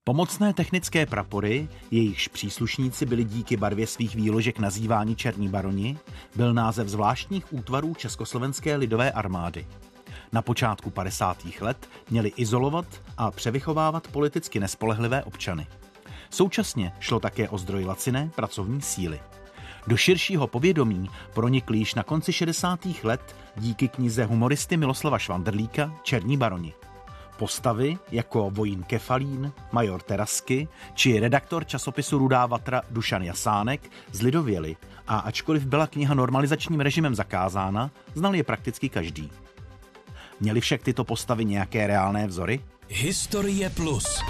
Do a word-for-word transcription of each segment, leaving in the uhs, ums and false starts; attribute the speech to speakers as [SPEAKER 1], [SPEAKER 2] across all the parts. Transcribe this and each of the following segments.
[SPEAKER 1] Pomocné technické prapory, jejichž příslušníci byli díky barvě svých výložek nazýváni černí baroni, byl název zvláštních útvarů Československé lidové armády. Na počátku padesátých let měli izolovat a převychovávat politicky nespolehlivé občany. Současně šlo také o zdroj laciné pracovní síly. Do širšího povědomí pronikli již na konci šedesátých let díky knize humoristy Miloslava Švandrlíka Černí baroni. Postavy jako vojín Kefalín, major Terasky či redaktor časopisu Rudá vatra Dušan Jasánek zlidověli a ačkoliv byla kniha normalizačním režimem zakázána, znal je prakticky každý. Měly však tyto postavy nějaké reálné vzory?
[SPEAKER 2] Historie plus.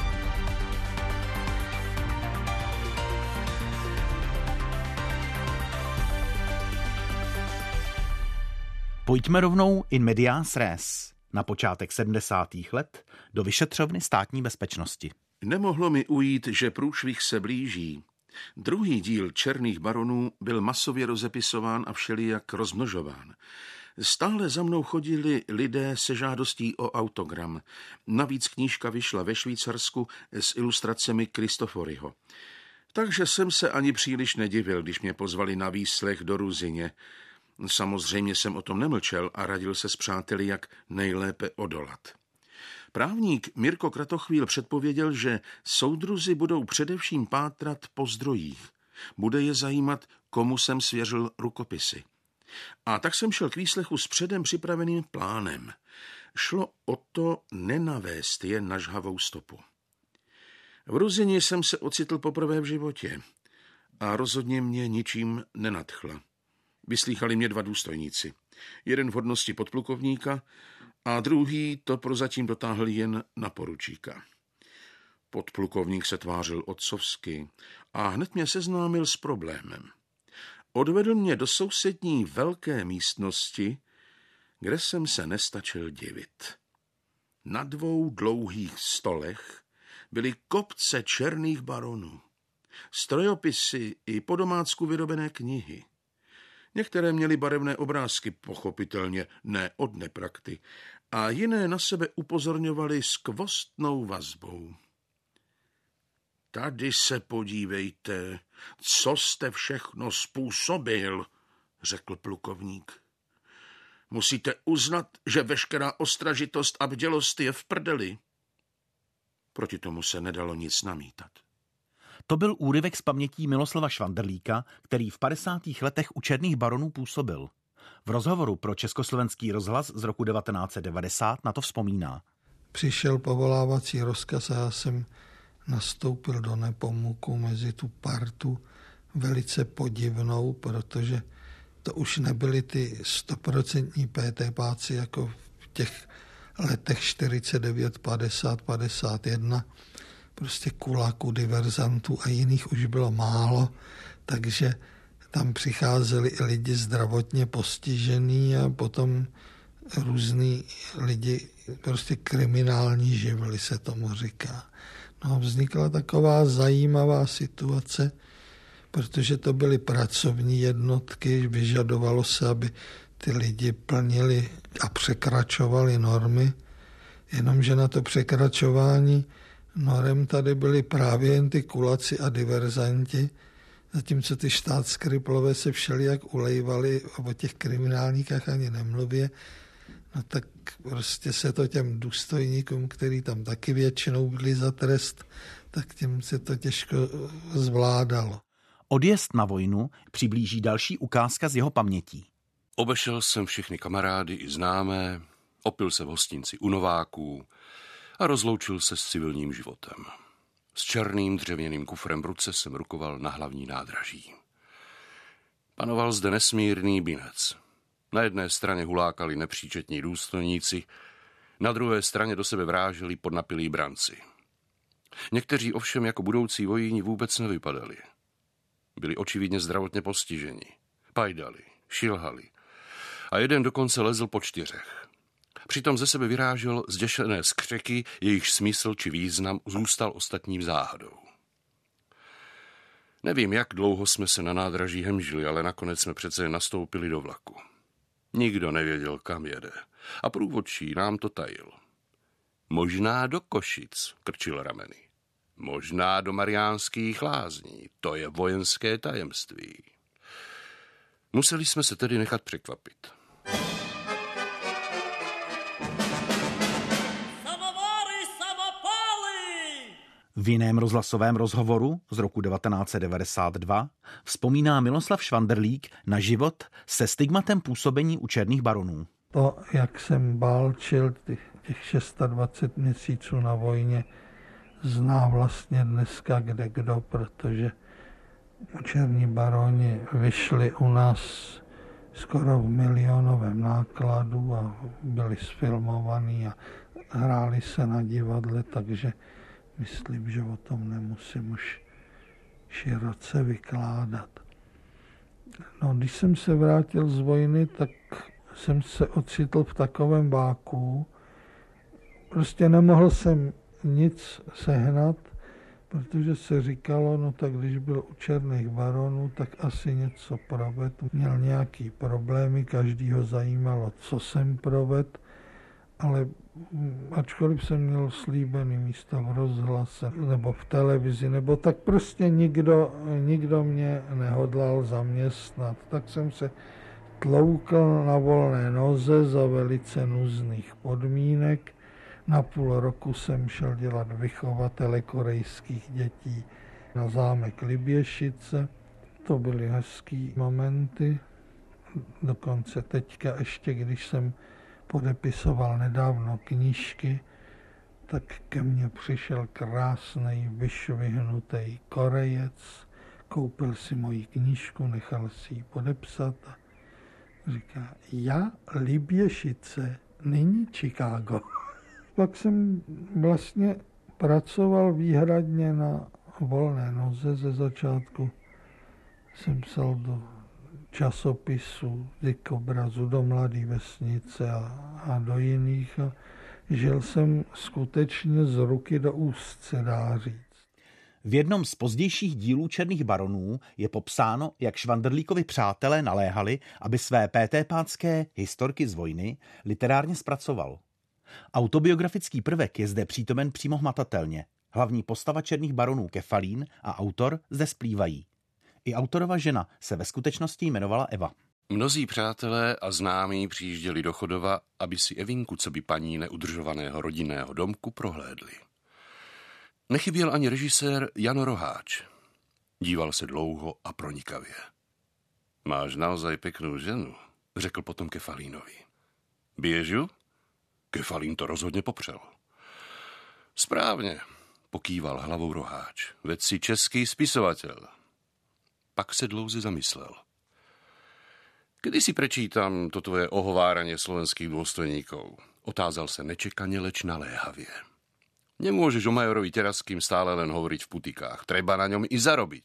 [SPEAKER 1] Pojďme rovnou in medias res na počátek sedmdesátých let do vyšetřovny Státní bezpečnosti.
[SPEAKER 3] Nemohlo mi ujít, že průšvih se blíží. Druhý díl Černých baronů byl masově rozepisován a všelijak rozmnožován. Stále za mnou chodili lidé se žádostí o autogram. Navíc knížka vyšla ve Švýcarsku s ilustracemi Kristoforyho. Takže jsem se ani příliš nedivil, když mě pozvali na výslech do Ruzyně. Samozřejmě jsem o tom nemlčel a radil se s přáteli, jak nejlépe odolat. Právník Mirko Kratochvíl předpověděl, že soudruzi budou především pátrat po zdrojích. Bude je zajímat, komu jsem svěřil rukopisy. A tak jsem šel k výslechu s předem připraveným plánem. Šlo o to nenavést je na žhavou stopu. V Ruzyni jsem se ocitl poprvé v životě a rozhodně mě ničím nenadchla. Vyslýchali mě dva důstojníci. Jeden v hodnosti podplukovníka a druhý to prozatím dotáhl jen na poručíka. Podplukovník se tvářil otcovsky a hned mě seznámil s problémem. Odvedl mě do sousední velké místnosti, kde jsem se nestačil divit. Na dvou dlouhých stolech byly kopce černých baronů, strojopisy i po domácku vyrobené knihy. Některé měly barevné obrázky, pochopitelně ne od neprakty, a jiné na sebe upozorňovaly skvostnou vazbou. Tady se podívejte, co jste všechno způsobil, řekl plukovník. Musíte uznat, že veškerá ostražitost a bdělost je v prdeli. Proti tomu se nedalo nic namítat.
[SPEAKER 1] To byl úryvek z pamětí Miloslava Švandrlíka, který v padesátých letech u Černých baronů působil. V rozhovoru pro Československý rozhlas z roku devatenáct set devadesát na to vzpomíná.
[SPEAKER 4] Přišel povolávací rozkaz a já jsem nastoupil do Nepomuku mezi tu partu velice podivnou, protože to už nebyly ty stoprocentní PTPáci jako v těch letech čtyřicet devět, padesát, padesát jedna. Prostě kuláků, diverzantů a jiných už bylo málo, takže tam přicházeli i lidi zdravotně postižení a potom různý lidi, prostě kriminální živly se tomu říká. No a vznikla taková zajímavá situace, protože to byly pracovní jednotky, vyžadovalo se, aby ty lidi plnili a překračovali normy, jenomže na to překračování norem tady byli právě jen ty kulaci a diverzanti, zatímco ty štátskriplové se všelijak ulejvali, o těch kriminálníkách ani nemluvě, no tak prostě se to těm důstojníkům, který tam taky většinou byli za trest, tak těm se to těžko zvládalo.
[SPEAKER 1] Odjezd na vojnu přiblíží další ukázka z jeho pamětí.
[SPEAKER 5] Obešel jsem všechny kamarády i známé, opil se v hostinci u Nováků a rozloučil se s civilním životem. S černým dřevěným kufrem v ruce jsem rukoval na hlavní nádraží. Panoval zde nesmírný binec. Na jedné straně hulákali nepříčetní důstojníci, na druhé straně do sebe vráželi podnapilí branci. Někteří ovšem jako budoucí vojíni vůbec nevypadali. Byli očividně zdravotně postiženi, pajdali, šilhali a jeden dokonce lezl po čtyřech. Přitom ze sebe vyrážel zděšené skřeky, jejichž smysl či význam zůstal ostatním záhadou. Nevím, jak dlouho jsme se na nádraží hemžili, ale nakonec jsme přece nastoupili do vlaku. Nikdo nevěděl, kam jede a průvodčí nám to tajil. Možná do Košic, krčil rameny. Možná do Mariánských Lázní. To je vojenské tajemství. Museli jsme se tedy nechat překvapit.
[SPEAKER 1] V jiném rozhlasovém rozhovoru z roku devatenáct set devadesát dva vzpomíná Miloslav Švanderlík na život se stigmatem působení u černých baronů.
[SPEAKER 4] To, jak jsem bálčil těch dvacet šest měsíců na vojně, zná vlastně dneska kde kdo, protože černí baroni vyšli u nás skoro v milionovém nákladu a byli sfilmovaní a hráli se na divadle, takže myslím, že o tom nemusím už široce vykládat. No, když jsem se vrátil z vojny, tak jsem se ocitl v takovém váku. Prostě nemohl jsem nic sehnat, protože se říkalo, no tak když byl u černých baronů, tak asi něco provedl. Měl nějaký problémy, každýho zajímalo, co jsem provedl, ale ačkoliv jsem měl slíbený místo v rozhlase nebo v televizi, nebo tak prostě nikdo, nikdo mě nehodlal zaměstnat. Tak jsem se tloukl na volné noze za velice nuzných podmínek. Na půl roku jsem šel dělat vychovatele korejských dětí na zámek Liběšice. To byly hezký momenty. Dokonce teďka ještě, když jsem podepisoval nedávno knížky, tak ke mně přišel krásný, vyšvihnutý Korejec, koupil si moji knížku, nechal si ji podepsat a říká, já Liběšice, není Chicago. Pak jsem vlastně pracoval výhradně na volné noze. Ze začátku jsem psal do časopisů, Dykobrazu, do Mladé vesnice a, a do jiných. A žil jsem skutečně z ruky do úst, se dá říct.
[SPEAKER 1] V jednom z pozdějších dílů Černých baronů je popsáno, jak Švanderlíkovi přátelé naléhali, aby své pétépácké historky z vojny literárně zpracoval. Autobiografický prvek je zde přítomen přímo hmatatelně. Hlavní postava Černých baronů Kefalín a autor zde splývají. I autorova žena se ve skutečnosti jmenovala Eva.
[SPEAKER 5] Mnozí přátelé a známí přijížděli do Chodova, aby si Evinku, co by paní neudržovaného rodinného domku, prohlédli. Nechyběl ani režisér Jan Roháč. Díval se dlouho a pronikavě. Máš naozaj pěknou ženu, řekl potom Kefalínovi. Běžu? Kefalín to rozhodně popřel. Správně, pokýval hlavou Roháč. Veď si český spisovatel. Pak se dlouze zamyslel. Kdy si prečítam to tvoje ohováraně slovenských dôstojníkov? Otázal se nečekaně, leč naléhavě. Nemôžeš o majorovi Teraským stále len hovoriť v putikách. Treba na ňom i zarobiť.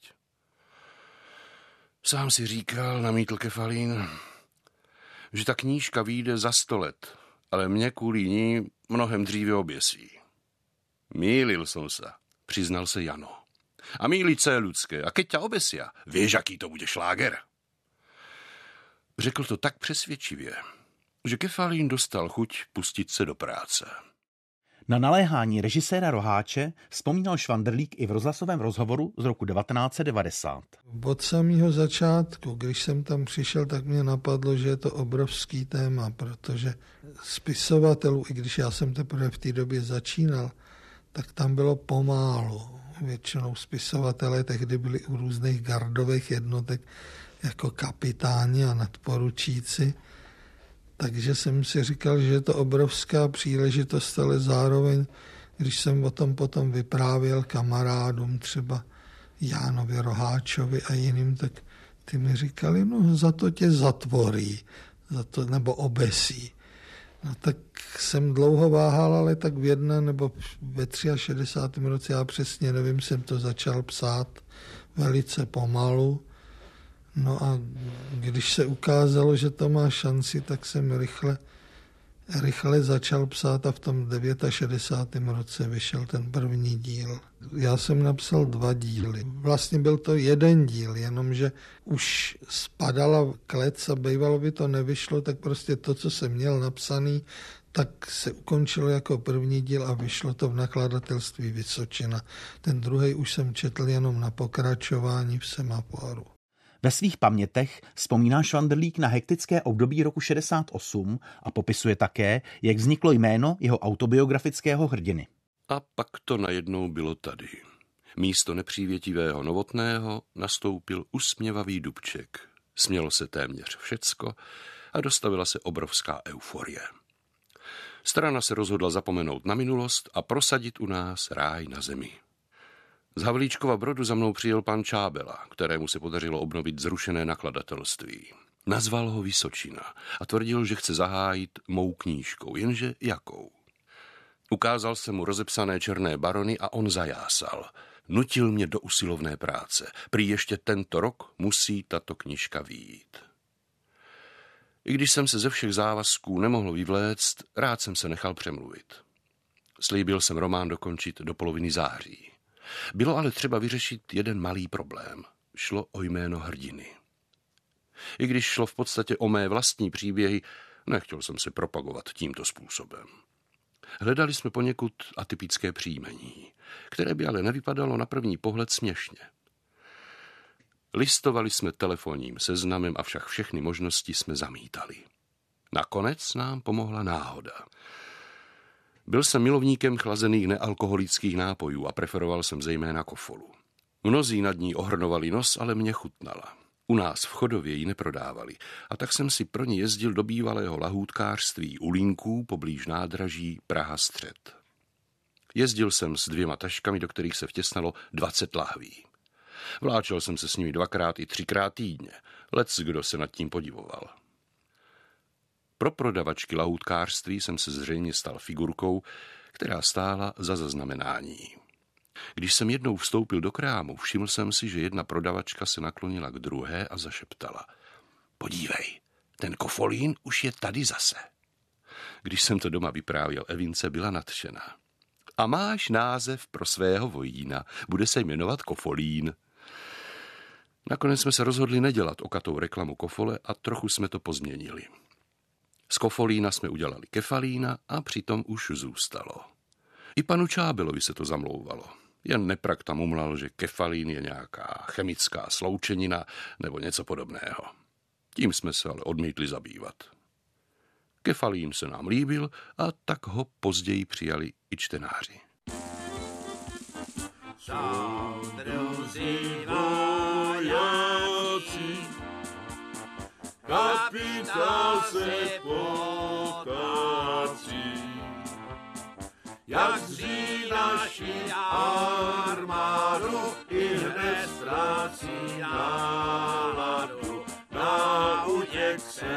[SPEAKER 5] Sám si říkal, namítl Kefalín, že ta knížka vyjde za sto let, ale mě kvůli ní mnohem dříve oběsí. Mýlil som sa, přiznal se Jano. A mýliť se je ľudské. A keď ťa obesia, vieš, aký to bude šláger? Řekl to tak přesvědčivě, že Kefalín dostal chuť pustit se do práce.
[SPEAKER 1] Na naléhání režiséra Roháče vzpomínal Švanderlík i v rozhlasovém rozhovoru z roku devatenáct set devadesát.
[SPEAKER 4] Od samého začátku, když jsem tam přišel, tak mě napadlo, že je to obrovský téma, protože spisovatelů, i když já jsem teprve v té době začínal, tak tam bylo pomálu. Většinou spisovatelé tehdy byli u různých gardových jednotek jako kapitáni a nadporučíci. Takže jsem si říkal, že je to obrovská příležitost, ale zároveň, když jsem o tom potom vyprávěl kamarádům, třeba Jánovi Roháčovi a jiným, tak ty mi říkali, no za to tě zatvorí, za to, nebo obesí. No tak jsem dlouho váhal, ale tak v jedné nebo ve šedesátém třetím roce, já přesně nevím, jsem to začal psát velice pomalu. No a když se ukázalo, že to má šanci, tak jsem rychle, rychle začal psát a v tom šedesátém devátém roce vyšel ten první díl. Já jsem napsal dva díly. Vlastně byl to jeden díl, jenomže už spadala klec a bývalo by to nevyšlo, tak prostě to, co jsem měl napsaný, tak se ukončilo jako první díl a vyšlo to v nakladatelství Vysočina. Ten druhý už jsem četl jenom na pokračování v Semaforu.
[SPEAKER 1] Ve svých pamětech vzpomíná Švandrlík na hektické období roku šedesát osm a popisuje také, jak vzniklo jméno jeho autobiografického hrdiny.
[SPEAKER 5] A pak to najednou bylo tady. Místo nepřívětivého Novotného nastoupil usměvavý Dubček. Smělo se téměř všecko a dostavila se obrovská euforie. Strana se rozhodla zapomenout na minulost a prosadit u nás ráj na zemi. Z Havlíčkova Brodu za mnou přijel pan Čábela, kterému se podařilo obnovit zrušené nakladatelství. Nazval ho Vysočina a tvrdil, že chce zahájit mou knížkou, jenže jakou. Ukázal jsem mu rozepsané Černé barony a on zajásal. Nutil mě do usilovné práce. Prý ještě tento rok musí tato knížka vyjít. I když jsem se ze všech závazků nemohl vyvléct, rád jsem se nechal přemluvit. Slíbil jsem román dokončit do poloviny září. Bylo ale třeba vyřešit jeden malý problém. Šlo o jméno hrdiny. I když šlo v podstatě o mé vlastní příběhy, nechtěl jsem se propagovat tímto způsobem. Hledali jsme poněkud atypické příjmení, které by ale nevypadalo na první pohled směšně. Listovali jsme telefonním seznamem, avšak všechny možnosti jsme zamítali. Nakonec nám pomohla náhoda. Byl jsem milovníkem chlazených nealkoholických nápojů a preferoval jsem zejména kofolu. Mnozí nad ní ohrnovali nos, ale mě chutnala. U nás v Chodově ji neprodávali a tak jsem si pro ní jezdil do bývalého lahůdkářství u Línků poblíž nádraží Praha Střed. Jezdil jsem s dvěma taškami, do kterých se vtěsnalo dvacet lahví. Vláčel jsem se s nimi dvakrát i třikrát týdně. Lec kdo se nad tím podivoval. Pro prodavačky lahůdkářství jsem se zřejmě stal figurkou, která stála za zaznamenání. Když jsem jednou vstoupil do krámu, všiml jsem si, že jedna prodavačka se naklonila k druhé a zašeptala. Podívej, ten kofolín už je tady zase. Když jsem to doma vyprávěl Evince, byla nadšená. A máš název pro svého vojína, bude se jmenovat Kofolín. Nakonec jsme se rozhodli nedělat okatou reklamu kofole a trochu jsme to pozměnili. Z Kofolína jsme udělali Kefalína a přitom už zůstalo. I panu Čábelovi se to zamlouvalo. Jen neprak tam umlal, že kefalín je nějaká chemická sloučenina nebo něco podobného. Tím jsme se ale odmítli zabývat. Kefalín se nám líbil a tak ho později přijali i čtenáři.
[SPEAKER 6] Soudruzi vojáci, kapitál se potácí, jak zří naši armádu, i hned ztrácí náladu, na útěk se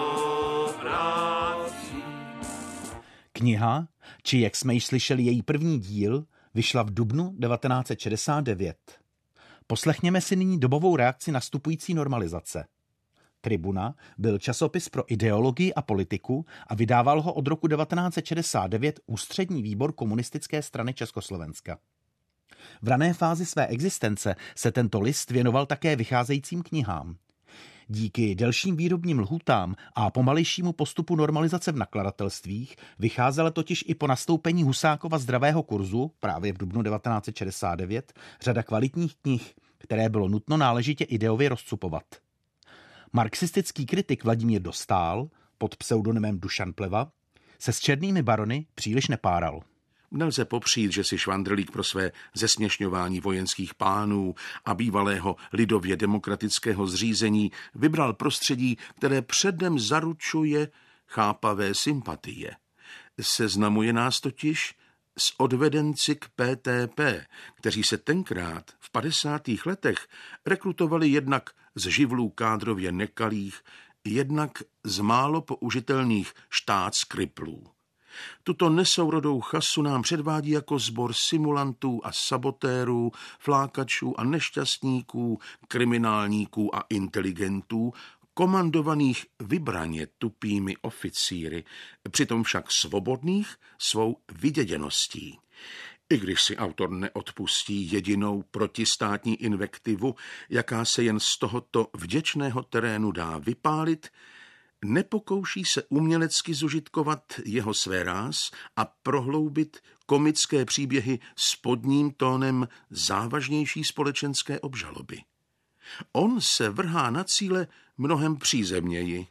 [SPEAKER 6] obrácí.
[SPEAKER 1] Kniha, či jak jsme již slyšeli její první díl, vyšla v dubnu devatenáct set šedesát devět. Poslechněme si nyní dobovou reakci nastupující normalizace. Tribuna byl časopis pro ideologii a politiku a vydával ho od roku devatenáct set šedesát devět Ústřední výbor Komunistické strany Československa. V rané fázi své existence se tento list věnoval také vycházejícím knihám. Díky delším výrobním lhůtám a pomalejšímu postupu normalizace v nakladatelstvích vycházela totiž i po nastoupení Husákova zdravého kurzu právě v dubnu devatenáct set šedesát devět řada kvalitních knih, které bylo nutno náležitě ideově rozcupovat. Marxistický kritik Vladimír Dostál pod pseudonymem Dušan Pleva se s Černými barony příliš nepáral.
[SPEAKER 3] Nelze popřít, že si Švandrlík pro své zesměšňování vojenských pánů a bývalého lidově demokratického zřízení vybral prostředí, které předem zaručuje chápavé sympatie. Seznamuje nás totiž s odvedenci k P T P, kteří se tenkrát v padesátých letech rekrutovali jednak z živlů kádrově nekalých, jednak z málo použitelných štátskriplů. Tuto nesourodou chasu nám předvádí jako sbor simulantů a sabotérů, flákačů a nešťastníků, kriminálníků a inteligentů, komandovaných vybraně tupými oficíry, přitom však svobodných svou vyděděností. I když si autor neodpustí jedinou protistátní invektivu, jaká se jen z tohoto vděčného terénu dá vypálit, Nepokouší se umělecky zužitkovat jeho své ráz a prohloubit komické příběhy s podním tónem závažnější společenské obžaloby. On se vrhá na cíle mnohem přízemněji.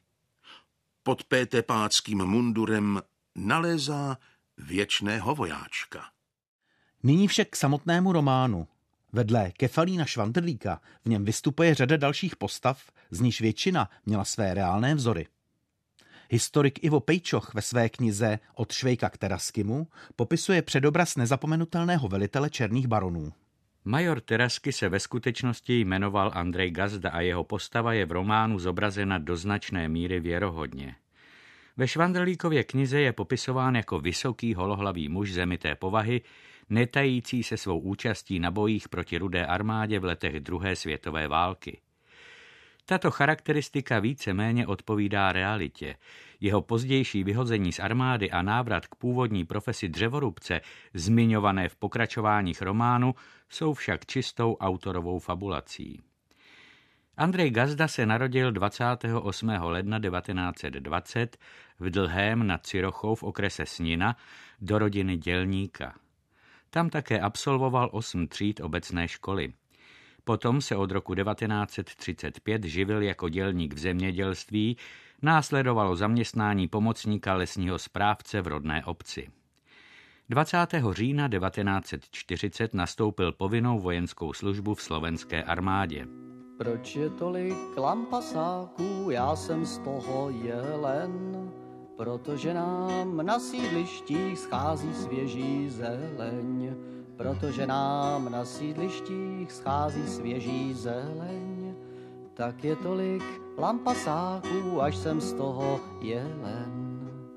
[SPEAKER 3] Pod pétepáckým mundurem nalézá věčného vojáčka.
[SPEAKER 1] Nyní však k samotnému románu. Vedle Kefalína Švandrlíka v něm vystupuje řada dalších postav, z níž většina měla své reálné vzory. Historik Ivo Pejčoch ve své knize Od Švejka k Teraskimu popisuje předobraz nezapomenutelného velitele černých baronů.
[SPEAKER 7] Major Terasky se ve skutečnosti jmenoval Andrej Gazda a jeho postava je v románu zobrazena do značné míry věrohodně. Ve Švandrlíkově knize je popisován jako vysoký holohlavý muž zemité povahy, netající se svou účastí na bojích proti Rudé armádě v letech druhé světové války. Tato charakteristika víceméně odpovídá realitě. Jeho pozdější vyhození z armády a návrat k původní profesi dřevorubce, zmiňované v pokračováních románu, jsou však čistou autorovou fabulací. Andrej Gazda se narodil dvacátého osmého ledna devatenáct set dvacet v Dlhém nad Cirochou v okrese Snina do rodiny dělníka. Tam také absolvoval osm tříd obecné školy. Potom se od roku devatenáct set třicet pět živil jako dělník v zemědělství, následovalo zaměstnání pomocníka lesního správce v rodné obci. dvacátého října devatenáct set čtyřicet nastoupil povinnou vojenskou službu v slovenské armádě.
[SPEAKER 8] Proč je tolik lampasáků, já jsem z toho jelen, protože nám na sídlištích schází svěží zeleň. Protože nám na sídlištích schází svěží zeleň, tak je tolik lampasáků, až jsem z toho jelen.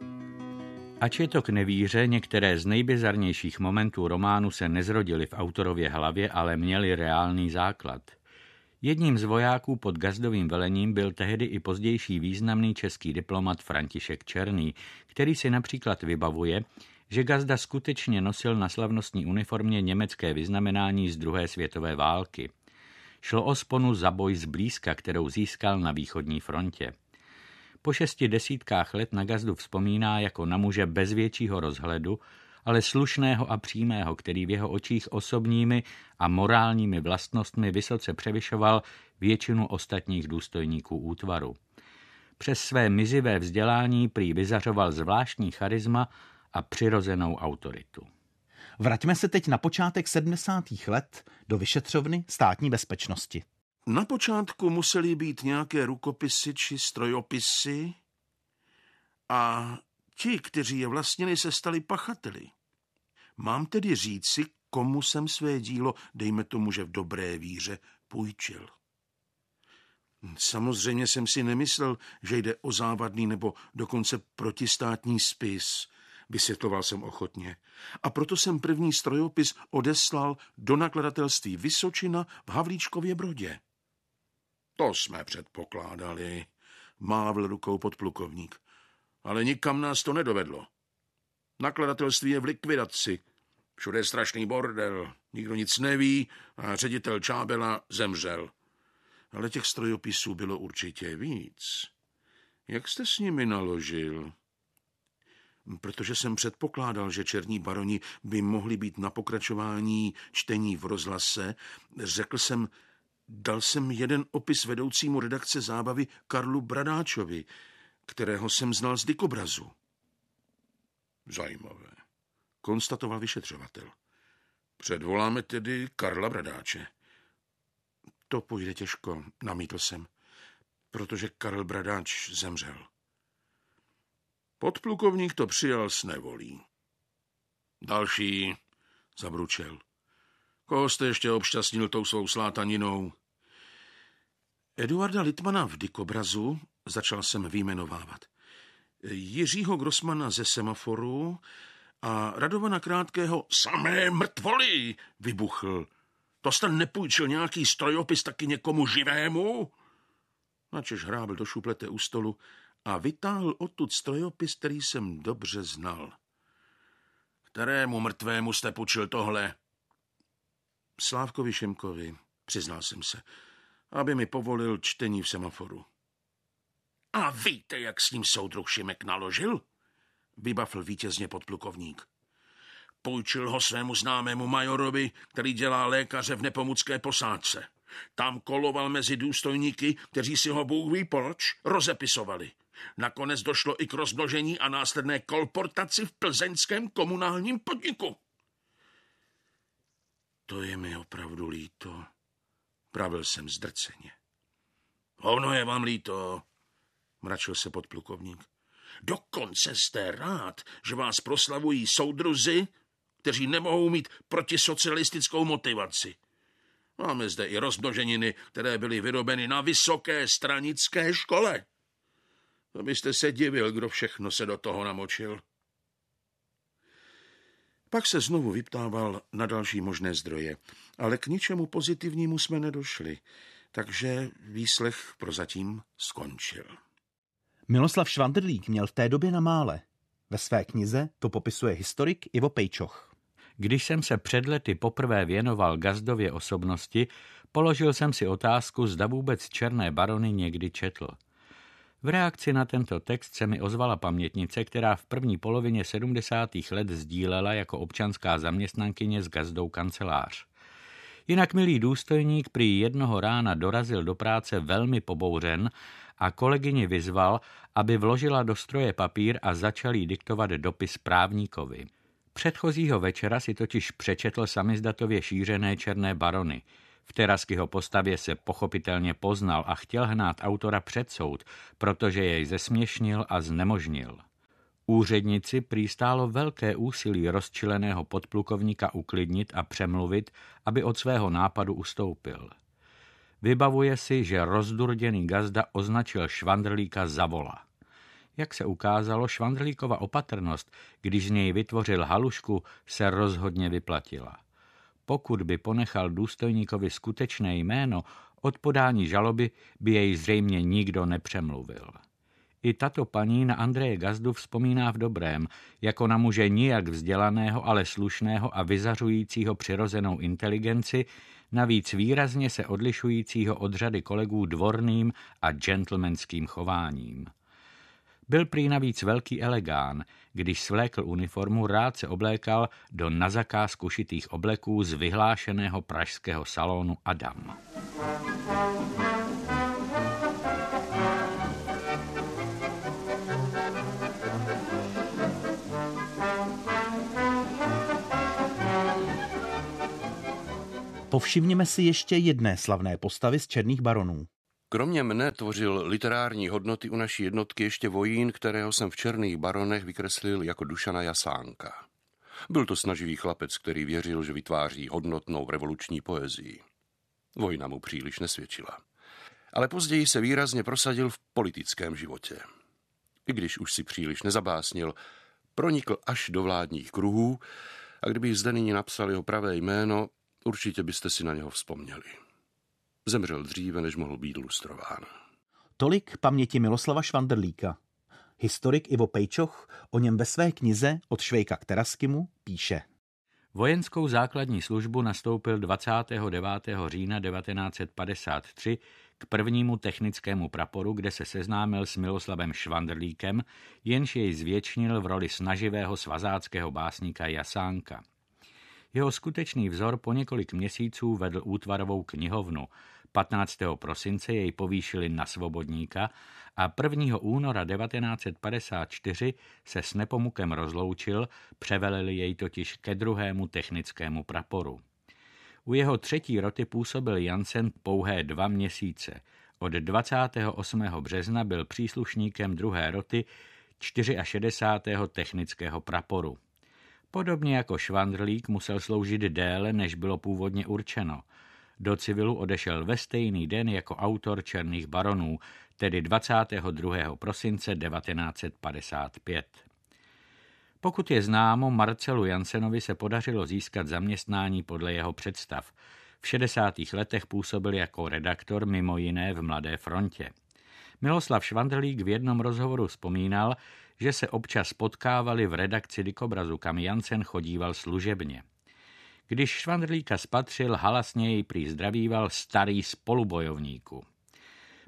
[SPEAKER 7] Ač je to k nevíře, některé z nejbizarnějších momentů románu se nezrodily v autorově hlavě, ale měly reálný základ. Jedním z vojáků pod Gazdovým velením byl tehdy i pozdější významný český diplomat František Černý, který si například vybavuje, že Gazda skutečně nosil na slavnostní uniformě německé vyznamenání z druhé světové války. Šlo o sponu za boj zblízka, kterou získal na východní frontě. Po šesti desítkách let na Gazdu vzpomíná jako na muže bez většího rozhledu, ale slušného a přímého, který v jeho očích osobními a morálními vlastnostmi vysoce převyšoval většinu ostatních důstojníků útvaru. Přes své mizivé vzdělání prý vyzařoval zvláštní charisma a přirozenou autoritu.
[SPEAKER 1] Vraťme se teď na počátek sedmdesátých let do vyšetřovny státní bezpečnosti.
[SPEAKER 3] Na počátku musely být nějaké rukopisy či strojopisy a ti, kteří je vlastnili, se stali pachateli. Mám tedy říci, komu jsem své dílo, dejme tomu, že v dobré víře, půjčil. Samozřejmě jsem si nemyslel, že jde o závadný nebo dokonce protistátní spis, vysvětloval jsem ochotně. A proto jsem první strojopis odeslal do nakladatelství Vysočina v Havlíčkově Brodě. To jsme předpokládali, mávl rukou podplukovník. Ale nikam nás to nedovedlo. Nakladatelství je v likvidaci. Všude je strašný bordel, nikdo nic neví a ředitel Čábela zemřel. Ale těch strojopisů bylo určitě víc. Jak jste s nimi naložil? Protože jsem předpokládal, že černí baroni by mohli být na pokračování čtení v rozhlase, řekl jsem, dal jsem jeden opis vedoucímu redakce zábavy Karlu Bradáčovi, kterého jsem znal z Dykobrazu. Zajímavé, konstatoval vyšetřovatel. Předvoláme tedy Karla Bradáče. To půjde těžko, namítl jsem, protože Karel Bradáč zemřel. Podplukovník to přijal s nevolí. Další, zabručel. Koho jste ještě obšťastnil tou svou slátaninou? Eduarda Littmana v Dykobrazu, začal jsem vyjmenovávat. Jiřího Grossmana ze Semaforu a Radovana Krátkého samé mrtvoly, vybuchl. To jste nepůjčil nějaký strojopis taky někomu živému? Načež hrábl do šuplete u stolu a vytáhl odtud strojopis, který jsem dobře znal. Kterému mrtvému jste půjčil tohle? Slávkovi Šimkovi, přiznal jsem se, aby mi povolil čtení v Semaforu. A víte, jak s ním soudruh Šimek naložil? Vybafl vítězně podplukovník. Půjčil ho svému známému majorovi, který dělá lékaře v Nepomucké posádce. Tam koloval mezi důstojníky, kteří si ho Bůh ví proč rozepisovali. Nakonec došlo i k rozmnožení a následné kolportaci v plzeňském komunálním podniku. To je mi opravdu líto, pravil jsem zdrceně. Ono je vám líto, mračil se podplukovník. Dokonce jste rád, že vás proslavují soudruzi, kteří nemohou mít protisocialistickou motivaci. Máme zde i rozmnoženiny, které byly vyrobeny na vysoké stranické škole. To byste se divil, kdo všechno se do toho namočil. Pak se znovu vyptával na další možné zdroje, ale k ničemu pozitivnímu jsme nedošli, takže výslech prozatím skončil.
[SPEAKER 1] Miloslav Švandrlík měl v té době na mále. Ve své knize to popisuje historik Ivo Pejčoch.
[SPEAKER 7] Když jsem se před lety poprvé věnoval Gazdově osobnosti, položil jsem si otázku, zda vůbec Černé barony někdy četl. V reakci na tento text se mi ozvala pamětnice, která v první polovině sedmdesátých let sdílela jako občanská zaměstnankyně s Gazdou kancelář. Jinak milý důstojník prý jednoho rána dorazil do práce velmi pobouřen a kolegyni vyzval, aby vložila do stroje papír a začal jí diktovat dopis právníkovi. Předchozího večera si totiž přečetl samizdatově šířené Černé barony. V Teraskyho postavě se pochopitelně poznal a chtěl hnát autora před soud, protože jej zesměšnil a znemožnil. Úřednici prý stálo velké úsilí rozčileného podplukovníka uklidnit a přemluvit, aby od svého nápadu ustoupil. Vybavuje si, že rozdurděný Gazda označil Švandrlíka za vola. Jak se ukázalo, Švandrlíkova opatrnost, když z něj vytvořil halušku, se rozhodně vyplatila. Pokud by ponechal důstojníkovi skutečné jméno, od podání žaloby by jej zřejmě nikdo nepřemluvil. I tato paní na Andreje Gazdu vzpomíná v dobrém, jako na muže nijak vzdělaného, ale slušného a vyzařujícího přirozenou inteligenci, navíc výrazně se odlišujícího od řady kolegů dvorným a gentlemanským chováním. Byl prý navíc velký elegán, když svlékl uniformu, rád se oblékal do na zakázku šitých obleků z vyhlášeného pražského salonu Adam.
[SPEAKER 1] Povšimněme si ještě jedné slavné postavy z Černých baronů.
[SPEAKER 5] Kromě mne tvořil literární hodnoty u naší jednotky ještě vojín, kterého jsem v Černých baronech vykreslil jako Dušana Jasánka. Byl to snaživý chlapec, který věřil, že vytváří hodnotnou revoluční poezii. Vojna mu příliš nesvědčila. Ale později se výrazně prosadil v politickém životě. I když už si příliš nezabásnil, pronikl až do vládních kruhů a kdybych zde nyní napsal jeho pravé jméno, určitě byste si na něho vzpomněli. Zemřel dříve, než mohl být lustrován.
[SPEAKER 1] Tolik paměti Miloslava Švandrlíka. Historik Ivo Pejčoch o něm ve své knize Od Švejka k Teraskymu píše.
[SPEAKER 7] Vojenskou základní službu nastoupil dvacátého devátého října devatenáct set padesát tři k prvnímu technickému praporu, kde se seznámil s Miloslavem Švandrlíkem, jenž jej zvětšnil v roli snaživého svazáckého básníka Jasánka. Jeho skutečný vzor po několik měsíců vedl útvarovou knihovnu. patnáctého prosince jej povýšili na svobodníka a prvního února devatenáct set padesát čtyři se s Nepomukem rozloučil, převelili jej totiž ke druhému technickému praporu. U jeho třetí roty působil Jansen pouhé dva měsíce. Od dvacátého osmého března byl příslušníkem druhé roty šedesátého čtvrtého technického praporu. Podobně jako Švandrlík musel sloužit déle, než bylo původně určeno. Do civilu odešel ve stejný den jako autor Černých baronů, tedy dvacátého druhého prosince devatenáct set padesát pět. Pokud je známo, Marcelu Jansenovi se podařilo získat zaměstnání podle jeho představ. V šedesátých letech působil jako redaktor mimo jiné v Mladé frontě. Miloslav Švandrlík v jednom rozhovoru vzpomínal, že se občas potkávali v redakci Dykobrazu, kam Jansen chodíval služebně. Když Švandrlíka spatřil, halasně jej prý zdravíval starý spolubojovníku.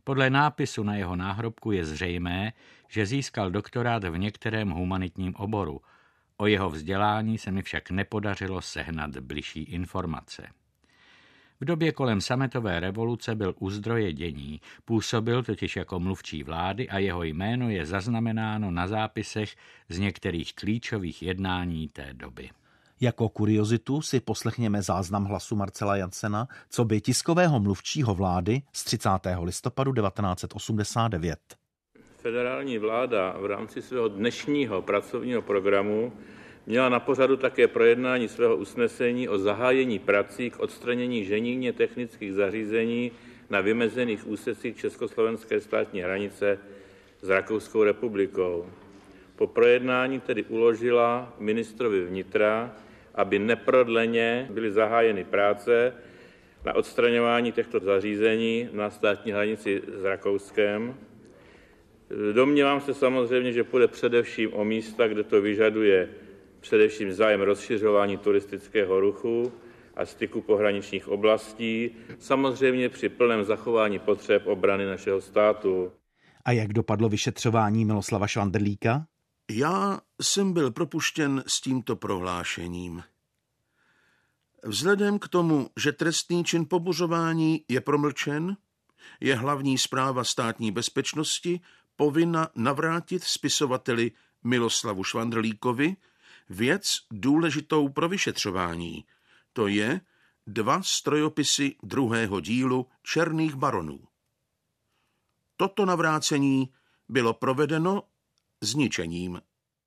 [SPEAKER 7] Podle nápisu na jeho náhrobku je zřejmé, že získal doktorát v některém humanitním oboru. O jeho vzdělání se mi však nepodařilo sehnat bližší informace. V době kolem sametové revoluce byl u zdroje dění, působil totiž jako mluvčí vlády a jeho jméno je zaznamenáno na zápisech z některých klíčových jednání té doby.
[SPEAKER 1] Jako kuriozitu si poslechněme záznam hlasu Marcela Janssena, co by tiskového mluvčího vlády z třicátého listopadu devatenáct set osmdesát devět.
[SPEAKER 9] Federální vláda v rámci svého dnešního pracovního programu měla na pořadu také projednání svého usnesení o zahájení prací k odstranění ženíně technických zařízení na vymezených úsecích československé státní hranice s Rakouskou republikou. Po projednání tedy uložila ministrovi vnitra, aby neprodleně byly zahájeny práce na odstraňování těchto zařízení na státní hranici s Rakouskem. Domnívám se samozřejmě, že půjde především o místa, kde to vyžaduje především zájem rozšiřování turistického ruchu a styku pohraničních oblastí, samozřejmě při plném zachování potřeb obrany našeho státu.
[SPEAKER 1] A jak dopadlo vyšetřování Miloslava Švandrlíka?
[SPEAKER 3] Já jsem byl propuštěn s tímto prohlášením. Vzhledem k tomu, že trestný čin pobuřování je promlčen, je hlavní správa státní bezpečnosti povinna navrátit spisovateli Miloslavu Švandrlíkovi věc důležitou pro vyšetřování, to je dva strojopisy druhého dílu Černých baronů. Toto navrácení bylo provedeno zničením.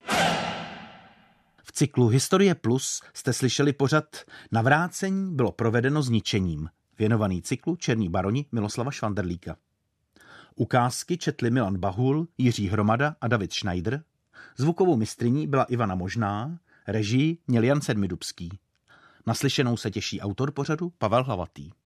[SPEAKER 1] V cyklu Historie Plus jste slyšeli pořad Navrácení bylo provedeno zničením, věnovaný cyklu Černí baroni Miloslava Švandrlíka. Ukázky četli Milan Bahul, Jiří Hromada a David Schneider. Zvukovou mistryní byla Ivana Možná, režii měl Jan Sedmidubský. Naslyšenou se těší autor pořadu Pavel Hlavatý.